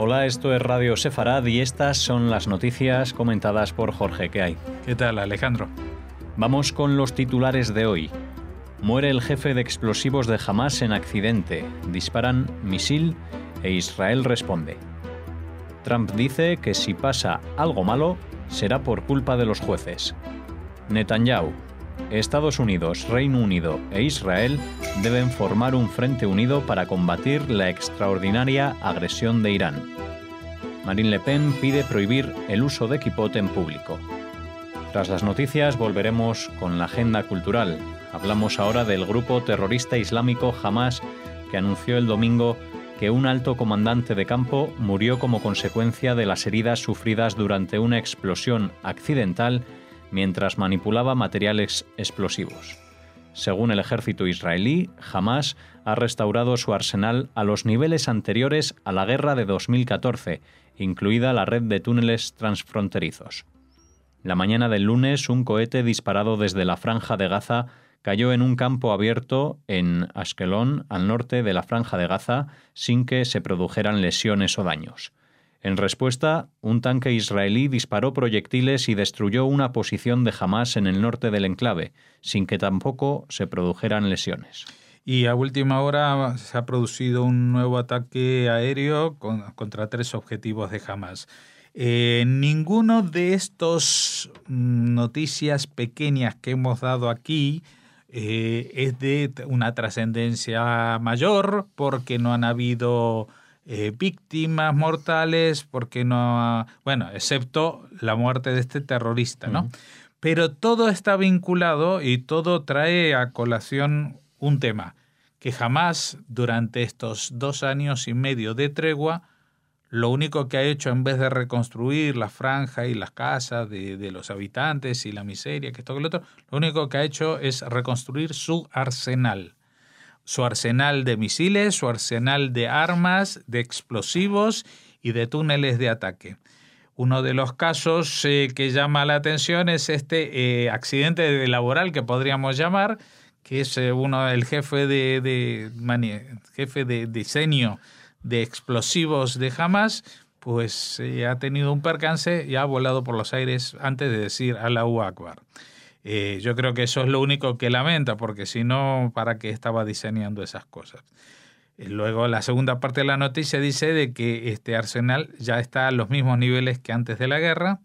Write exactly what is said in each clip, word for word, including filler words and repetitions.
Hola, esto es Radio Sefarad y estas son las noticias comentadas por Jorge. ¿Qué hay? ¿Qué tal, Alejandro? Vamos con los titulares de hoy. Muere el jefe de explosivos de Hamás en accidente. Disparan misil e Israel responde. Trump dice que si pasa algo malo, será por culpa de los jueces. Netanyahu. Estados Unidos, Reino Unido e Israel deben formar un frente unido para combatir la extraordinaria agresión de Irán. Marine Le Pen pide prohibir el uso de kipot en público. Tras las noticias volveremos con la agenda cultural. Hablamos ahora del grupo terrorista islámico Hamás, que anunció el domingo que un alto comandante de campo murió como consecuencia de las heridas sufridas durante una explosión accidental mientras manipulaba materiales explosivos. Según el ejército israelí, Hamás ha restaurado su arsenal a los niveles anteriores a la guerra de dos mil catorce, incluida la red de túneles transfronterizos. La mañana del lunes, un cohete disparado desde la Franja de Gaza cayó en un campo abierto en Ashkelon, al norte de la Franja de Gaza, sin que se produjeran lesiones o daños. En respuesta, un tanque israelí disparó proyectiles y destruyó una posición de Hamás en el norte del enclave, sin que tampoco se produjeran lesiones. Y a última hora se ha producido un nuevo ataque aéreo con, contra tres objetivos de Hamás. Eh, ninguno de estos noticias pequeñas que hemos dado aquí eh, es de una trascendencia mayor, porque no han habido Eh, víctimas mortales, porque no, bueno, excepto la muerte de este terrorista, ¿no? Uh-huh. Pero todo está vinculado y todo trae a colación un tema, que jamás durante estos dos años y medio de tregua, lo único que ha hecho, en vez de reconstruir la franja y las casas de, de los habitantes y la miseria, que esto que lo otro, lo único que ha hecho es reconstruir su arsenal. Su arsenal de misiles, su arsenal de armas, de explosivos y de túneles de ataque. Uno de los casos eh, que llama la atención es este eh, accidente laboral que podríamos llamar, que es eh, uno el jefe de, de mani, jefe de diseño de explosivos de Hamás, pues eh, ha tenido un percance y ha volado por los aires antes de decir Allahu Akbar. Eh, yo creo que eso es lo único que lamenta, porque si no, ¿para qué estaba diseñando esas cosas? Eh, luego, la segunda parte de la noticia dice de que este arsenal ya está a los mismos niveles que antes de la guerra.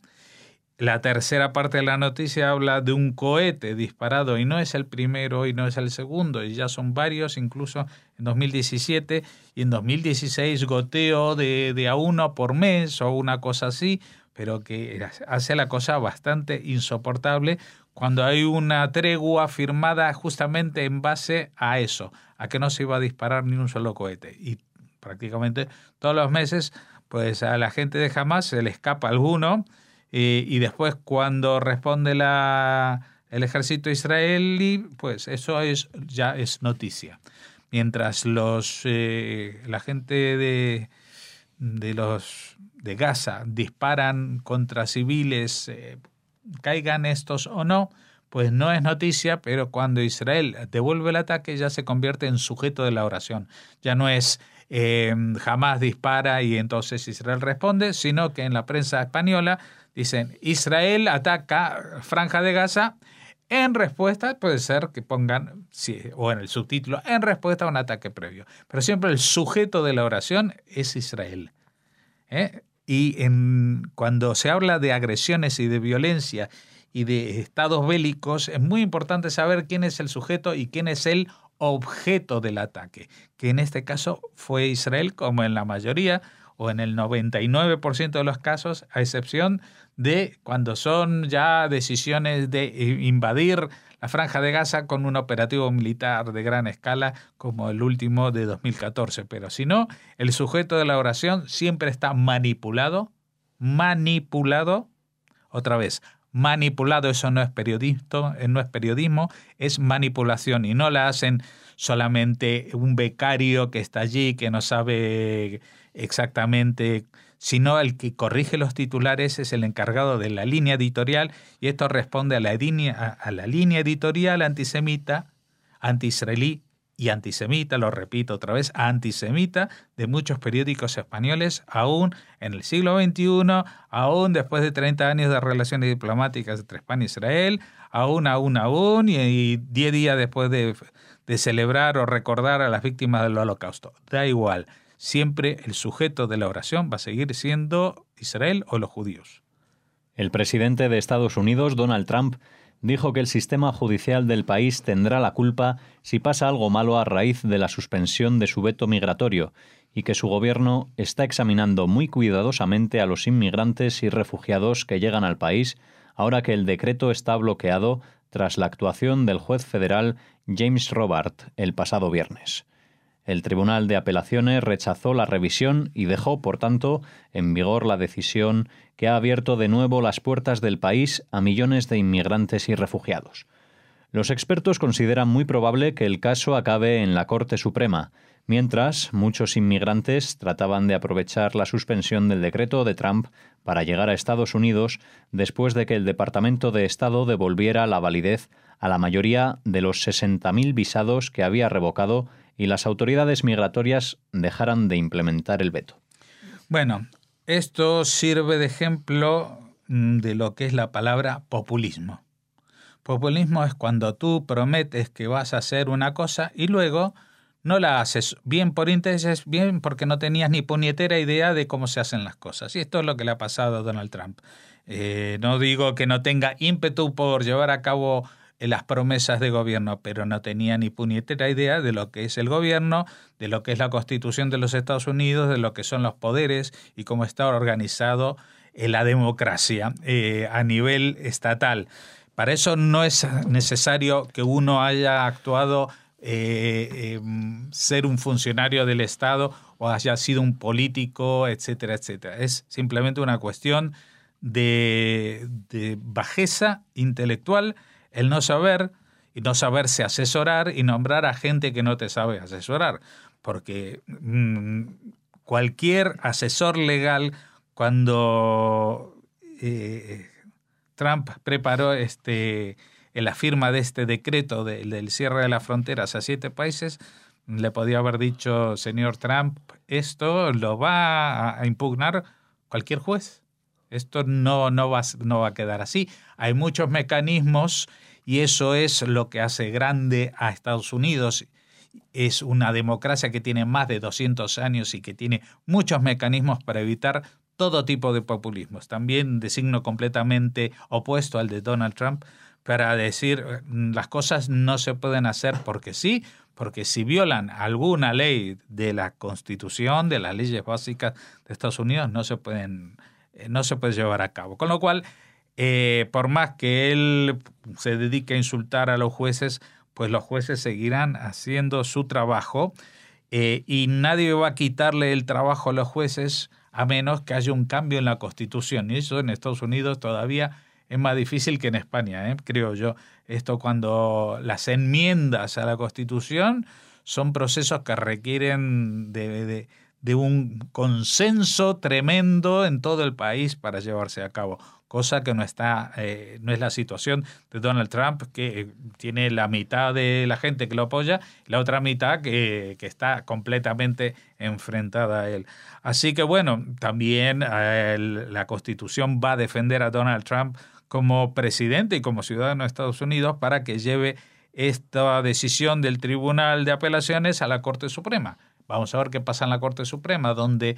La tercera parte de la noticia habla de un cohete disparado, y no es el primero y no es el segundo, y ya son varios, incluso en dos mil diecisiete y en dos mil dieciséis goteo de, de a uno por mes o una cosa así, pero que hace la cosa bastante insoportable cuando hay una tregua firmada justamente en base a eso, a que no se iba a disparar ni un solo cohete. Y prácticamente todos los meses, pues a la gente de Hamás se le escapa alguno, y, y después cuando responde la, el ejército israelí, pues eso es, ya es noticia. Mientras los eh, la gente de, de, los, de Gaza disparan contra civiles, eh, caigan estos o no, pues no es noticia, pero cuando Israel devuelve el ataque ya se convierte en sujeto de la oración. Ya no es eh, Hamás dispara y entonces Israel responde, sino que en la prensa española dicen Israel ataca Franja de Gaza, en respuesta, puede ser que pongan, sí, o en el subtítulo, en respuesta a un ataque previo. Pero siempre el sujeto de la oración es Israel. ¿Eh? Y en, cuando se habla de agresiones y de violencia y de estados bélicos, es muy importante saber quién es el sujeto y quién es el objeto del ataque, que en este caso fue Israel, como en la mayoría o en el noventa y nueve por ciento de los casos, a excepción de cuando son ya decisiones de invadir la Franja de Gaza con un operativo militar de gran escala como el último de dos mil catorce. Pero si no, el sujeto de la oración siempre está manipulado, manipulado, otra vez, manipulado, eso no es periodismo, no es periodismo, es manipulación, y no la hacen solamente un becario que está allí, que no sabe exactamente, sino el que corrige los titulares es el encargado de la línea editorial, y esto responde a la línea, a la línea editorial antisemita, anti-israelí y antisemita, lo repito otra vez, antisemita de muchos periódicos españoles, aún en el siglo veintiuno, aún después de treinta años de relaciones diplomáticas entre España e Israel, aún, aún, aún, y, y diez días después de, de celebrar o recordar a las víctimas del Holocausto. Da igual, siempre el sujeto de la oración va a seguir siendo Israel o los judíos. El presidente de Estados Unidos, Donald Trump, dijo que el sistema judicial del país tendrá la culpa si pasa algo malo a raíz de la suspensión de su veto migratorio y que su gobierno está examinando muy cuidadosamente a los inmigrantes y refugiados que llegan al país ahora que el decreto está bloqueado tras la actuación del juez federal James Robart el pasado viernes. El Tribunal de Apelaciones rechazó la revisión y dejó, por tanto, en vigor la decisión que ha abierto de nuevo las puertas del país a millones de inmigrantes y refugiados. Los expertos consideran muy probable que el caso acabe en la Corte Suprema, mientras muchos inmigrantes trataban de aprovechar la suspensión del decreto de Trump para llegar a Estados Unidos después de que el Departamento de Estado devolviera la validez a la mayoría de los sesenta mil visados que había revocado y las autoridades migratorias dejaran de implementar el veto. Bueno, esto sirve de ejemplo de lo que es la palabra populismo. Populismo es cuando tú prometes que vas a hacer una cosa y luego no la haces, bien por intereses, bien porque no tenías ni puñetera idea de cómo se hacen las cosas. Y esto es lo que le ha pasado a Donald Trump. Eh, no digo que no tenga ímpetu por llevar a cabo las promesas de gobierno, pero no tenía ni puñetera idea de lo que es el gobierno, de lo que es la Constitución de los Estados Unidos, de lo que son los poderes y cómo está organizado la democracia eh, a nivel estatal. Para eso no es necesario que uno haya actuado, eh, eh, ser un funcionario del Estado o haya sido un político, etcétera, etcétera. Es simplemente una cuestión de, de bajeza intelectual, el no saber y no saberse asesorar y nombrar a gente que no te sabe asesorar. Porque mmm, cualquier asesor legal, cuando eh, Trump preparó este, la firma de este decreto de, del cierre de las fronteras a siete países, le podía haber dicho, señor Trump, esto lo va a impugnar cualquier juez. Esto no, no, va, no va a quedar así. Hay muchos mecanismos y eso es lo que hace grande a Estados Unidos. Es una democracia que tiene más de doscientos años y que tiene muchos mecanismos para evitar todo tipo de populismos. También de signo completamente opuesto al de Donald Trump, para decir las cosas no se pueden hacer porque sí, porque si violan alguna ley de la Constitución, de las leyes básicas de Estados Unidos, no se pueden... no se puede llevar a cabo. Con lo cual, eh, por más que él se dedique a insultar a los jueces, pues los jueces seguirán haciendo su trabajo eh, y nadie va a quitarle el trabajo a los jueces a menos que haya un cambio en la Constitución. Y eso en Estados Unidos todavía es más difícil que en España, ¿eh? creo yo. Esto cuando las enmiendas a la Constitución son procesos que requieren de... de de un consenso tremendo en todo el país para llevarse a cabo, cosa que no está, eh, no es la situación de Donald Trump, que tiene la mitad de la gente que lo apoya y la otra mitad que, que está completamente enfrentada a él. Así que bueno, también eh, la Constitución va a defender a Donald Trump como presidente y como ciudadano de Estados Unidos para que lleve esta decisión del Tribunal de Apelaciones a la Corte Suprema. Vamos a ver qué pasa en la Corte Suprema, donde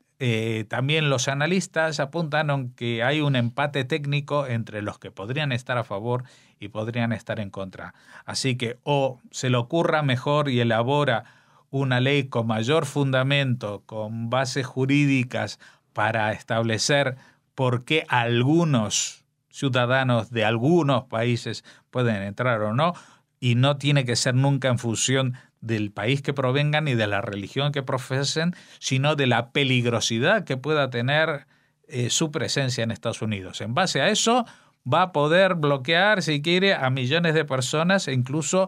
eh, también los analistas apuntan a que hay un empate técnico entre los que podrían estar a favor y podrían estar en contra. Así que o se le ocurra mejor y elabora una ley con mayor fundamento, con bases jurídicas para establecer por qué algunos ciudadanos de algunos países pueden entrar o no, y no tiene que ser nunca en función del país que provengan ni de la religión que profesen, sino de la peligrosidad que pueda tener eh, su presencia en Estados Unidos. En base a eso va a poder bloquear, si quiere, a millones de personas e incluso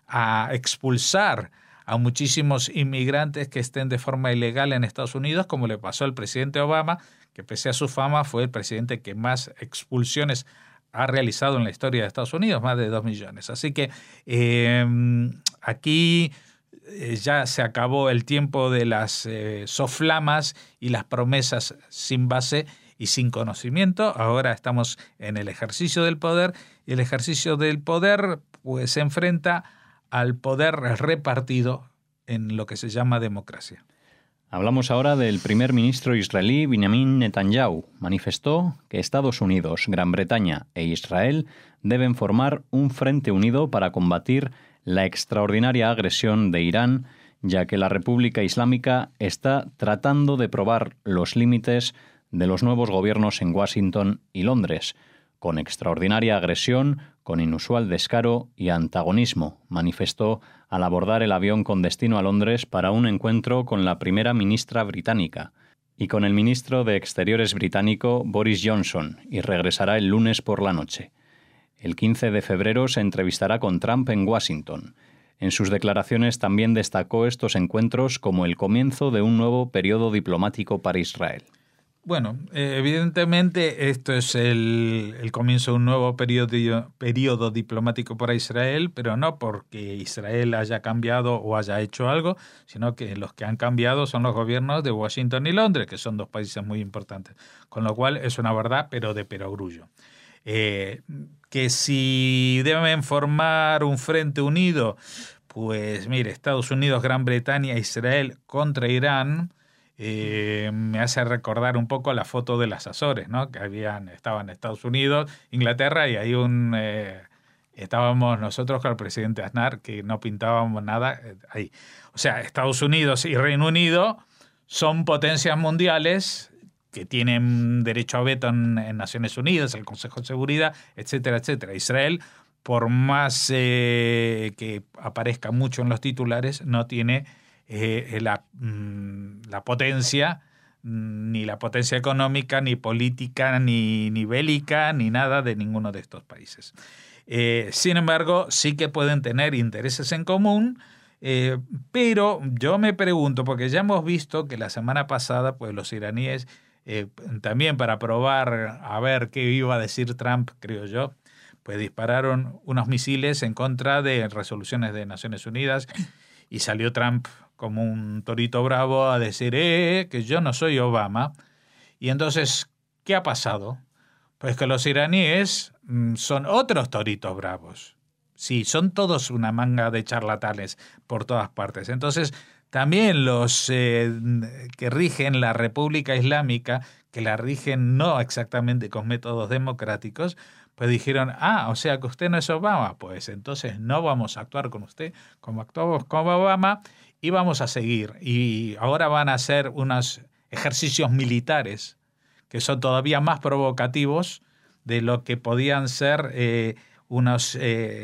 a expulsar a muchísimos inmigrantes que estén de forma ilegal en Estados Unidos, como le pasó al presidente Obama, que pese a su fama fue el presidente que más expulsiones ha realizado en la historia de Estados Unidos, más de dos millones. Así que eh, aquí eh, ya se acabó el tiempo de las eh, soflamas y las promesas sin base y sin conocimiento. Ahora estamos en el ejercicio del poder, y el ejercicio del poder pues se enfrenta al poder repartido en lo que se llama democracia. Hablamos ahora del primer ministro israelí Benjamin Netanyahu. Manifestó que Estados Unidos, Gran Bretaña e Israel deben formar un frente unido para combatir la extraordinaria agresión de Irán, ya que la República Islámica está tratando de probar los límites de los nuevos gobiernos en Washington y Londres, con extraordinaria agresión, con inusual descaro y antagonismo, manifestó al abordar el avión con destino a Londres para un encuentro con la primera ministra británica y con el ministro de Exteriores británico Boris Johnson, y regresará el lunes por la noche. El quince de febrero se entrevistará con Trump en Washington. En sus declaraciones también destacó estos encuentros como el comienzo de un nuevo periodo diplomático para Israel. Bueno, eh, evidentemente esto es el, el comienzo de un nuevo periodo, periodo diplomático para Israel, pero no porque Israel haya cambiado o haya hecho algo, sino que los que han cambiado son los gobiernos de Washington y Londres, que son dos países muy importantes. Con lo cual es una verdad, pero de perogrullo. Eh, que si deben formar un frente unido, pues mire, Estados Unidos, Gran Bretaña, Israel contra Irán. Eh, me hace recordar un poco la foto de las Azores, ¿no? Que habían, estaban Estados Unidos, Inglaterra, y ahí un eh, estábamos nosotros con el presidente Aznar, que no pintábamos nada eh, ahí. O sea, Estados Unidos y Reino Unido son potencias mundiales que tienen derecho a veto en, en Naciones Unidas, el Consejo de Seguridad, etcétera, etcétera. Israel, por más eh, que aparezca mucho en los titulares, no tiene Eh, la, la potencia, ni la potencia económica, ni política, ni, ni bélica, ni nada de ninguno de estos países. Eh, sin embargo, sí que pueden tener intereses en común, eh, pero yo me pregunto, porque ya hemos visto que la semana pasada pues los iraníes, eh, también para probar a ver qué iba a decir Trump, creo yo, pues dispararon unos misiles en contra de resoluciones de Naciones Unidas, y salió Trump como un torito bravo a decir eh, que yo no soy Obama. Y entonces, ¿qué ha pasado? Pues que los iraníes mmm, son otros toritos bravos. Sí, son todos una manga de charlatanes por todas partes. Entonces, también los eh, que rigen la República Islámica, que la rigen no exactamente con métodos democráticos, pues dijeron, ah, o sea que usted no es Obama, pues entonces no vamos a actuar con usted como actuamos con Obama, y vamos a seguir. Y ahora van a hacer unos ejercicios militares que son todavía más provocativos de lo que podían ser eh, unos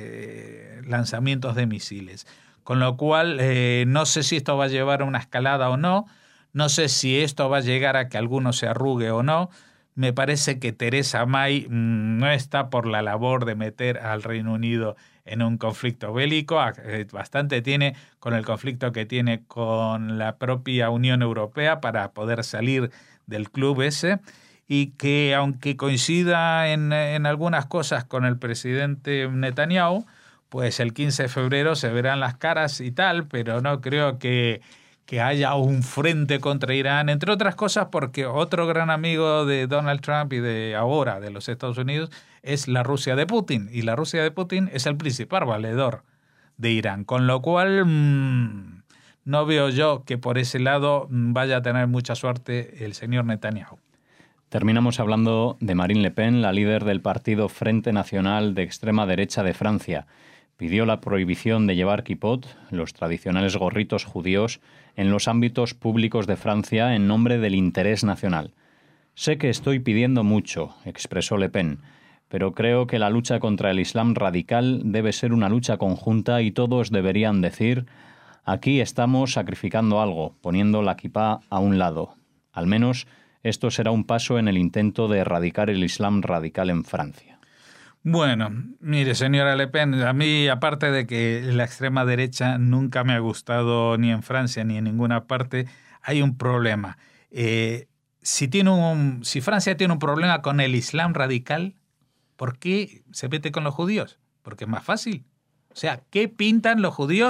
eh, lanzamientos de misiles. Con lo cual, eh, no sé si esto va a llevar a una escalada o no, no sé si esto va a llegar a que alguno se arrugue o no. Me parece que Theresa May mmm, no está por la labor de meter al Reino Unido en un conflicto bélico. Bastante tiene con el conflicto que tiene con la propia Unión Europea para poder salir del club ese, y que aunque coincida en, en algunas cosas con el presidente Netanyahu, pues el quince de febrero se verán las caras y tal, pero no creo que, que haya un frente contra Irán, entre otras cosas porque otro gran amigo de Donald Trump y de ahora de los Estados Unidos es la Rusia de Putin, y la Rusia de Putin es el principal valedor de Irán, con lo cual mmm, no veo yo que por ese lado vaya a tener mucha suerte el señor Netanyahu. Terminamos hablando de Marine Le Pen, la líder del partido Frente Nacional de extrema derecha de Francia. Pidió la prohibición de llevar kipot, los tradicionales gorritos judíos, en los ámbitos públicos de Francia en nombre del interés nacional. Sé que estoy pidiendo mucho, expresó Le Pen, pero creo que la lucha contra el Islam radical debe ser una lucha conjunta y todos deberían decir: aquí estamos sacrificando algo, poniendo la kipá a un lado. Al menos esto será un paso en el intento de erradicar el Islam radical en Francia. Bueno, mire, señora Le Pen, a mí, aparte de que la extrema derecha nunca me ha gustado ni en Francia ni en ninguna parte, hay un problema. Eh, si, tiene un, si Francia tiene un problema con el Islam radical, ¿por qué se mete con los judíos? Porque es más fácil. O sea, ¿qué pintan los judíos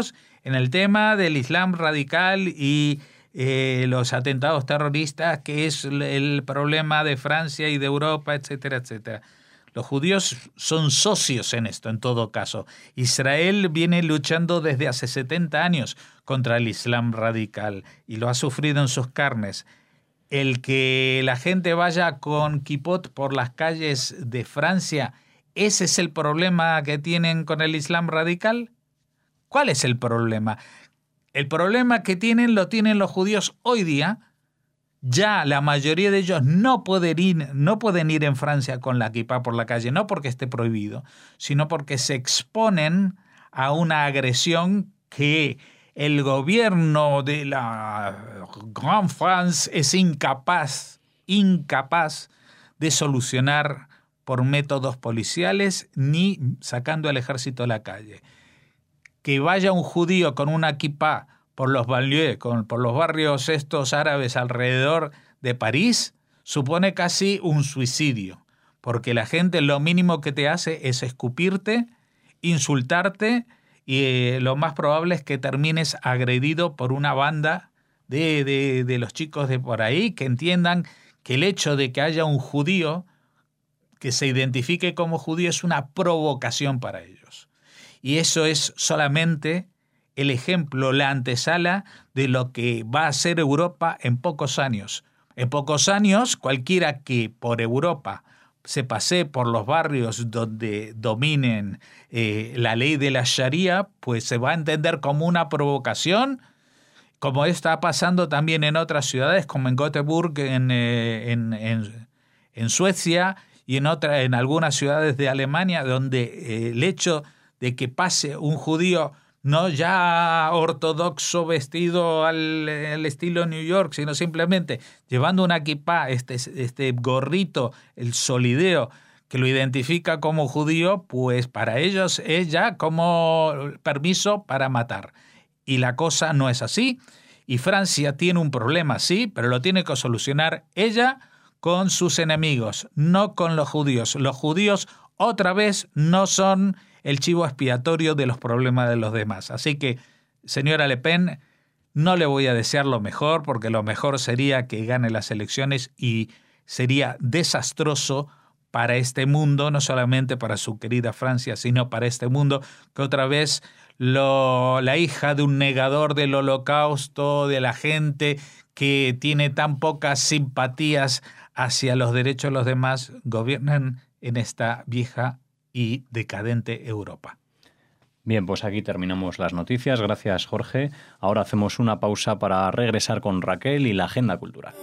en el tema del Islam radical y eh, los atentados terroristas, que es el problema de Francia y de Europa, etcétera, etcétera. Los judíos son socios en esto, en todo caso. Israel viene luchando desde hace setenta años contra el Islam radical y lo ha sufrido en sus carnes. El que la gente vaya con kipot por las calles de Francia, ¿ese es el problema que tienen con el Islam radical? ¿Cuál es el problema? El problema que tienen lo tienen los judíos hoy día. Ya la mayoría de ellos no pueden ir, no pueden ir en Francia con la kipá por la calle, no porque esté prohibido, sino porque se exponen a una agresión que el gobierno de la Gran France es incapaz, incapaz de solucionar por métodos policiales ni sacando al ejército a la calle. Que vaya un judío con una kipá por los banlieues, con, por los barrios estos árabes alrededor de París, supone casi un suicidio, porque la gente lo mínimo que te hace es escupirte, insultarte, y eh, lo más probable es que termines agredido por una banda de, de, de los chicos de por ahí, que entiendan que el hecho de que haya un judío que se identifique como judío es una provocación para ellos. Y eso es solamente el ejemplo, la antesala de lo que va a ser Europa en pocos años. En pocos años, cualquiera que por Europa se pasee por los barrios donde dominen eh, la ley de la Sharia, pues se va a entender como una provocación, como está pasando también en otras ciudades, como en Göteborg, en, eh, en, en, en Suecia, y en, otra, en algunas ciudades de Alemania, donde eh, el hecho de que pase un judío no ya ortodoxo vestido al, al estilo New York, sino simplemente llevando una kipá, este, este gorrito, el solideo, que lo identifica como judío, pues para ellos es ya como permiso para matar. Y la cosa no es así. Y Francia tiene un problema, sí, pero lo tiene que solucionar ella con sus enemigos, no con los judíos. Los judíos, otra vez, no son el chivo expiatorio de los problemas de los demás. Así que, señora Le Pen, no le voy a desear lo mejor, porque lo mejor sería que gane las elecciones y sería desastroso para este mundo, no solamente para su querida Francia, sino para este mundo, que otra vez lo, la hija de un negador del holocausto, de la gente que tiene tan pocas simpatías hacia los derechos de los demás, gobiernan en esta vieja y decadente Europa. Bien, pues aquí terminamos las noticias. Gracias, Jorge. Ahora hacemos una pausa para regresar con Raquel y la agenda cultural.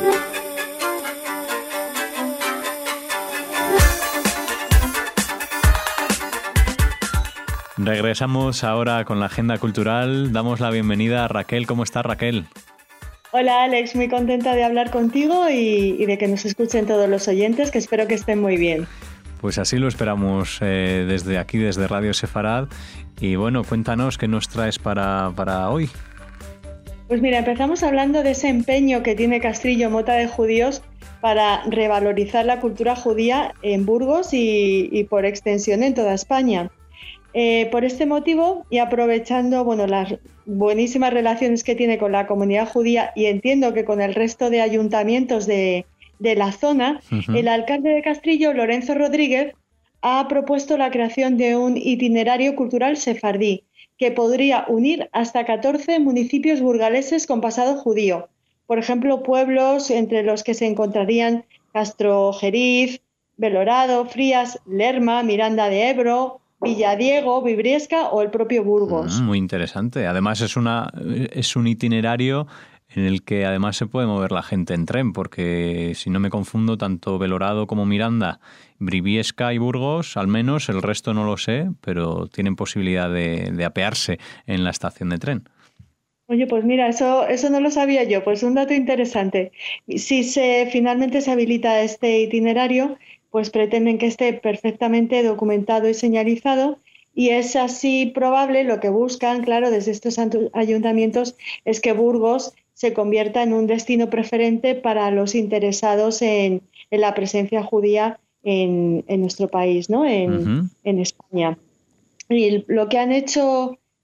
Regresamos ahora con la agenda cultural. Damos la bienvenida a Raquel. ¿Cómo estás, Raquel? Hola, Alex. Muy contenta de hablar contigo y, y de que nos escuchen todos los oyentes, que espero que estén muy bien. Pues así lo esperamos eh, desde aquí, desde Radio Sefarad. Y bueno, cuéntanos qué nos traes para, para hoy. Pues mira, empezamos hablando de ese empeño que tiene Castrillo Mota de Judíos para revalorizar la cultura judía en Burgos y, y por extensión en toda España. Eh, por este motivo, y aprovechando bueno, las buenísimas relaciones que tiene con la comunidad judía, y entiendo que con el resto de ayuntamientos de, de la zona, uh-huh. El alcalde de Castrillo, Lorenzo Rodríguez, ha propuesto la creación de un itinerario cultural sefardí que podría unir hasta catorce municipios burgaleses con pasado judío. Por ejemplo, pueblos entre los que se encontrarían Castrojeriz, Belorado, Frías, Lerma, Miranda de Ebro, Villadiego, Vibriesca o el propio Burgos. Mm, muy interesante. Además es una es un itinerario en el que además se puede mover la gente en tren, porque si no me confundo, tanto Belorado como Miranda, Briviesca y Burgos, al menos, el resto no lo sé, pero tienen posibilidad de, de apearse en la estación de tren. Oye, pues mira, eso, eso no lo sabía yo, pues un dato interesante. Si se finalmente se habilita este itinerario, pues pretenden que esté perfectamente documentado y señalizado, y es así probable, lo que buscan, claro, desde estos ayuntamientos, es que Burgos se convierta en un destino preferente para los interesados en, en la presencia judía en, en nuestro país, ¿no? En, uh-huh. en España. Y lo que han hecho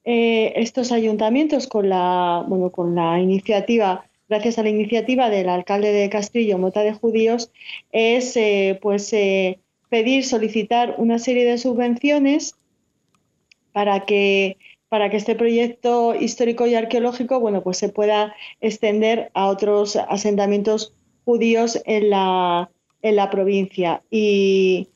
eh, estos ayuntamientos con la, bueno, con la iniciativa, gracias a la iniciativa del alcalde de Castrillo, Mota de Judíos, es eh, pues eh, pedir, solicitar una serie de subvenciones para que para que este proyecto histórico y arqueológico, bueno, pues se pueda extender a otros asentamientos judíos en la, en la provincia. Y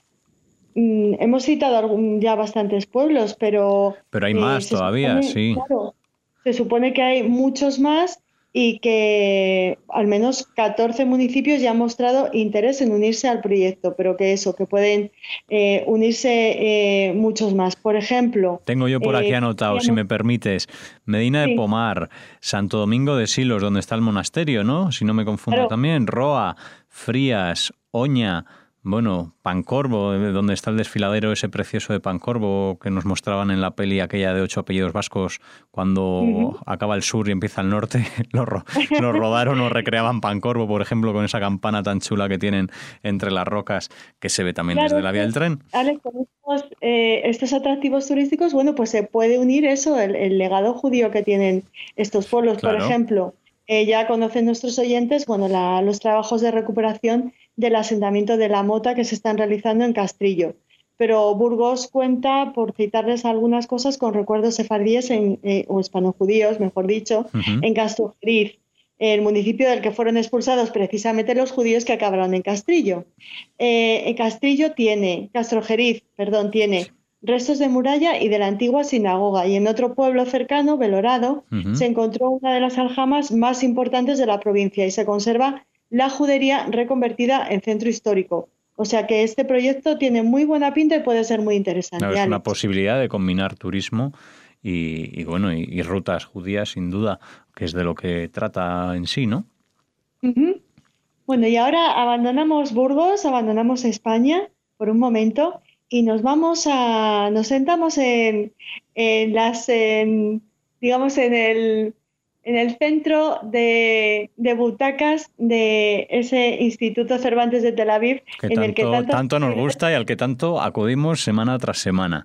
mm, hemos citado algún, ya bastantes pueblos, pero... Pero hay eh, más se todavía, supone, sí. claro, se supone que hay muchos más y que al menos catorce municipios ya han mostrado interés en unirse al proyecto, pero que eso, que pueden eh, unirse eh, muchos más. Por ejemplo... Tengo yo por aquí eh, anotado, si digamos, me permites, Medina de sí, Pomar, Santo Domingo de Silos, donde está el monasterio, ¿no? Si no me confundo claro. también, Roa, Frías, Oña, bueno, Pancorbo, donde está el desfiladero ese precioso de Pancorbo que nos mostraban en la peli aquella de ocho apellidos vascos, cuando Uh-huh. acaba el sur y empieza el norte, lo, ro lo rodaron o recreaban Pancorbo, por ejemplo, con esa campana tan chula que tienen entre las rocas, que se ve también Claro, desde la vía del tren. Alex, con estos, eh, estos atractivos turísticos, bueno, pues se puede unir eso, el, el legado judío que tienen estos pueblos. Por Claro. ejemplo, eh, ya conocen nuestros oyentes, bueno, la, los trabajos de recuperación del asentamiento de la Mota que se están realizando en Castrillo. Pero Burgos cuenta, por citarles algunas cosas, con recuerdos sefardíes en, eh, o hispanojudíos, mejor dicho, Uh-huh. en Castrojeriz, el municipio del que fueron expulsados precisamente los judíos que acabaron en Castrillo. Eh, en Castrillo tiene, Castrojeriz, perdón, tiene restos de muralla y de la antigua sinagoga, y en otro pueblo cercano, Belorado, Uh-huh. se encontró una de las aljamas más importantes de la provincia y se conserva la judería reconvertida en centro histórico. O sea que este proyecto tiene muy buena pinta y puede ser muy interesante. No, es una Alex. posibilidad de combinar turismo y, y bueno, y, y rutas judías, sin duda, que es de lo que trata en sí, ¿no? Uh-huh. Bueno, y ahora abandonamos Burgos, abandonamos España por un momento y nos vamos a, nos sentamos en, en las, en, digamos, en el, en el centro de, de butacas de ese Instituto Cervantes de Tel Aviv, Que en el que tanto, tantas tanto nos gusta y al que tanto acudimos semana tras semana.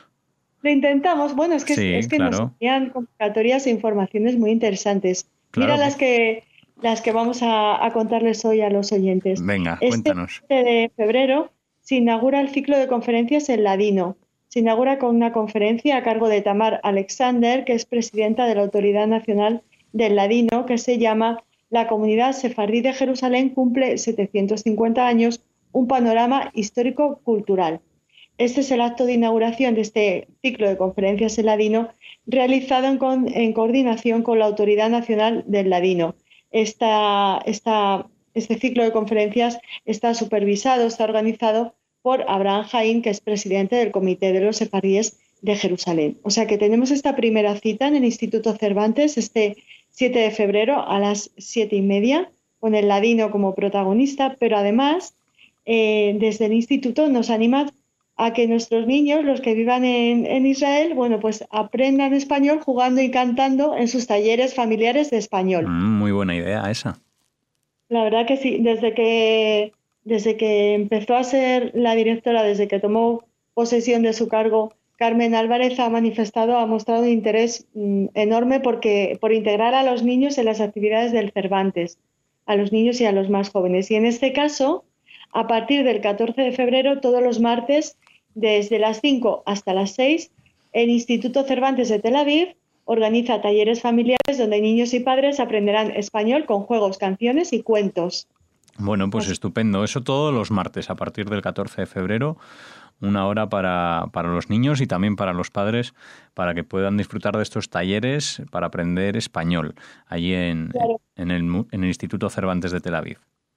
lo intentamos. Bueno, es que, Sí, es que nos claro. envían convocatorias e informaciones muy interesantes. Claro. Mira las que, las que vamos a, a contarles hoy a los oyentes. Venga, Este cuéntanos. siete de febrero se inaugura el ciclo de conferencias en ladino. Se inaugura con una conferencia a cargo de Tamar Alexander, que es presidenta de la Autoridad Nacional del Ladino, que se llama La Comunidad Sefardí de Jerusalén cumple setecientos cincuenta años, un panorama histórico-cultural. Este es el acto de inauguración de este ciclo de conferencias en ladino realizado en, con, en coordinación con la Autoridad Nacional del Ladino. Esta, esta, este ciclo de conferencias está supervisado, está organizado por Abraham Jaín, que es presidente del Comité de los Sefardíes de Jerusalén. O sea que tenemos esta primera cita en el Instituto Cervantes este siete de febrero a las siete y media, con el ladino como protagonista, pero además eh, desde el instituto nos anima a que nuestros niños, los que vivan en, en Israel, bueno, pues aprendan español jugando y cantando en sus talleres familiares de español. Mm, muy buena idea esa. La verdad que sí, desde que, desde que empezó a ser la directora, desde que tomó posesión de su cargo, Carmen Álvarez ha manifestado, ha mostrado un interés mm, enorme porque, por integrar a los niños en las actividades del Cervantes, a los niños y a los más jóvenes. Y en este caso, a partir del catorce de febrero, todos los martes, desde las cinco hasta las seis, el Instituto Cervantes de Tel Aviv organiza talleres familiares donde niños y padres aprenderán español con juegos, canciones y cuentos. Bueno, pues estupendo. Eso todos los martes, a partir del catorce de febrero, una hora para, para los niños y también para los padres, para que puedan disfrutar de estos talleres para aprender español, allí en, Claro. en, el, en el Instituto Cervantes de Tel Aviv.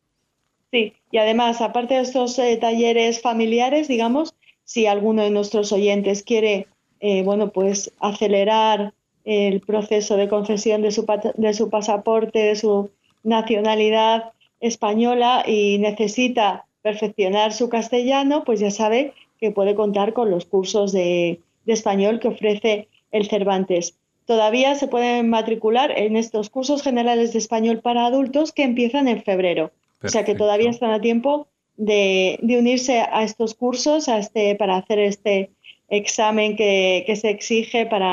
Sí, y además, aparte de estos eh, talleres familiares, digamos, si alguno de nuestros oyentes quiere, eh, bueno, pues acelerar el proceso de concesión de su, de su pasaporte, de su nacionalidad española y necesita perfeccionar su castellano, pues ya sabe que puede contar con los cursos de, de español que ofrece el Cervantes. Todavía se pueden matricular en estos cursos generales de español para adultos que empiezan en febrero. Perfecto. O sea que todavía están a tiempo de, de unirse a estos cursos a este, para hacer este examen que, que se exige para,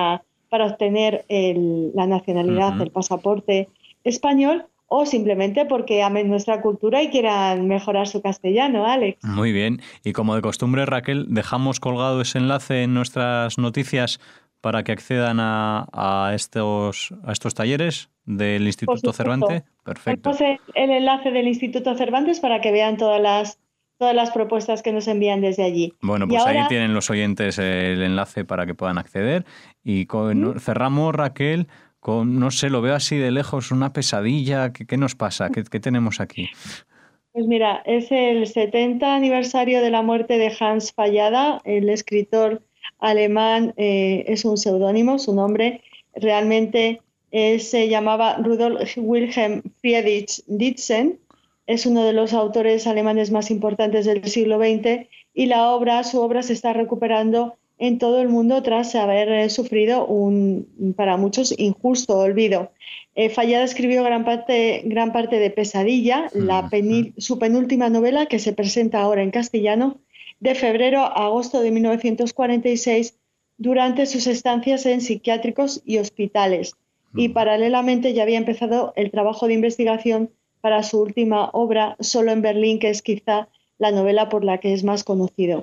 para obtener el, la nacionalidad, uh-huh. el pasaporte español, o simplemente porque amen nuestra cultura y quieran mejorar su castellano, Alex. Muy bien. Y como de costumbre, Raquel, dejamos colgado ese enlace en nuestras noticias para que accedan a, a, estos, a estos talleres del Instituto Cervantes. Perfecto. Ponemos el enlace del Instituto Cervantes para que vean todas las, todas las propuestas que nos envían desde allí. Bueno, pues ahora... ahí tienen los oyentes el enlace para que puedan acceder. Y con, ¿Mm? cerramos, Raquel, con, no sé, lo veo así de lejos, una pesadilla. ¿Qué, qué nos pasa? ¿Qué, qué tenemos aquí? Pues mira, es el setenta aniversario de la muerte de Hans Fallada, el escritor alemán, eh, es un seudónimo, su nombre realmente eh, se llamaba Rudolf Wilhelm Friedrich Nietzsche, es uno de los autores alemanes más importantes del siglo veinte y la obra, su obra se está recuperando en todo el mundo tras haber eh, sufrido un, para muchos, injusto olvido. Eh, Fallada escribió gran parte, gran parte de Pesadilla, la penil, su penúltima novela que se presenta ahora en castellano, de febrero a agosto de mil novecientos cuarenta y seis, durante sus estancias en psiquiátricos y hospitales. Y paralelamente ya había empezado el trabajo de investigación para su última obra, Solo en Berlín, que es quizá la novela por la que es más conocido.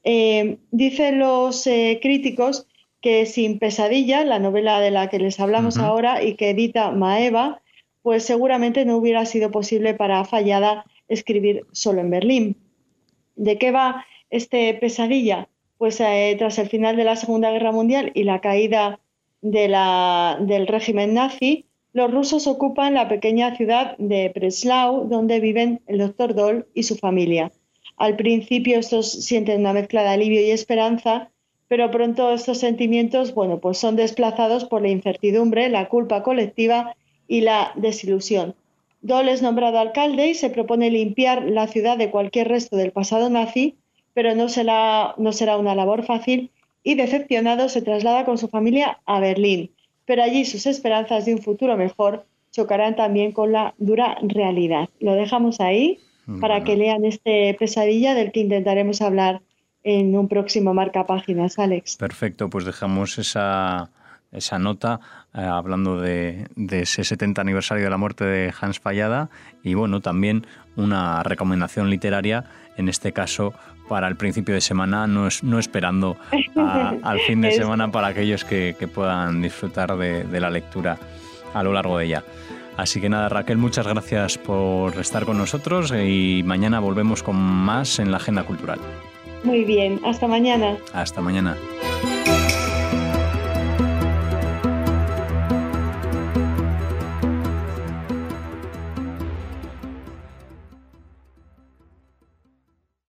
Eh, dicen los eh, críticos que sin Pesadilla, la novela de la que les hablamos uh-huh. ahora y que edita Maeva, pues seguramente no hubiera sido posible para Fallada escribir Solo en Berlín. ¿De qué va este Pesadilla? Pues eh, tras el final de la Segunda Guerra Mundial y la caída de la, del régimen nazi, los rusos ocupan la pequeña ciudad de Breslau, donde viven el doctor Doll y su familia. Al principio estos sienten una mezcla de alivio y esperanza, pero pronto estos sentimientos, bueno, pues son desplazados por la incertidumbre, la culpa colectiva y la desilusión. Doll es nombrado alcalde y se propone limpiar la ciudad de cualquier resto del pasado nazi, pero no será, no será una labor fácil y decepcionado se traslada con su familia a Berlín. Pero allí sus esperanzas de un futuro mejor chocarán también con la dura realidad. Lo dejamos ahí para bueno. que lean este Pesadilla del que intentaremos hablar en un próximo Marca Páginas, Alex. Perfecto, pues dejamos esa, esa nota eh, hablando de, de ese setenta aniversario de la muerte de Hans Fallada y bueno, también una recomendación literaria, en este caso para el principio de semana, no, es, no esperando a, al fin de semana para aquellos que, que puedan disfrutar de, de la lectura a lo largo de ella. Así que nada, Raquel, muchas gracias por estar con nosotros y mañana volvemos con más en la Agenda Cultural. Muy bien, hasta mañana. Hasta mañana.